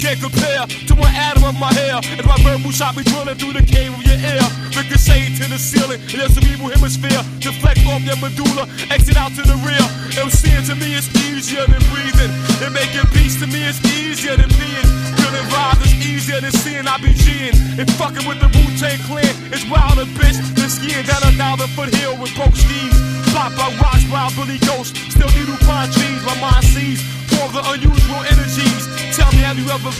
can't compare to one atom of my hair. As my verbal shot be drilling through the cave of your ear, ricochet to the ceiling in your cerebral hemisphere, deflect off your medulla, exit out to the rear. MCing to me is easier than breathing, and making peace to me is easier than being. Feeling vibes is easier than seeing I be G'ing, and fucking with the Wu-Tang Clan is wilder, bitch, than skiing down a 1,000-foot hill with broke skis. Blocked by rocks, wild Billy Ghost, still needle pine trees. My mind sees forms of unusual energies. Tell me, have you ever